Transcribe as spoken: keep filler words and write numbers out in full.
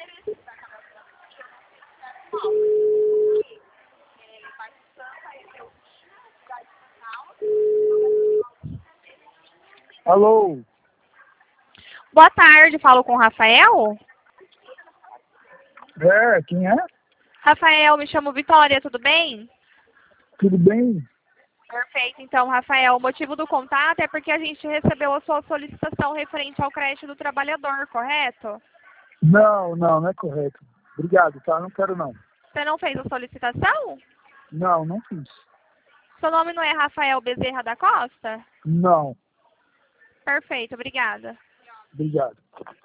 Alô? Boa tarde, falo com o Rafael. É, quem é? Rafael, me chamo Vitória, tudo bem? Tudo bem? Perfeito, então, Rafael, o motivo do contato é porque a gente recebeu a sua solicitação referente ao crédito do trabalhador, correto? Não, não, não é correto. Obrigado, tá? Não quero não. Você não fez a solicitação? Não, não fiz. Seu nome não é Rafael Bezerra da Costa? Não, Perfeito, obrigada. obrigado.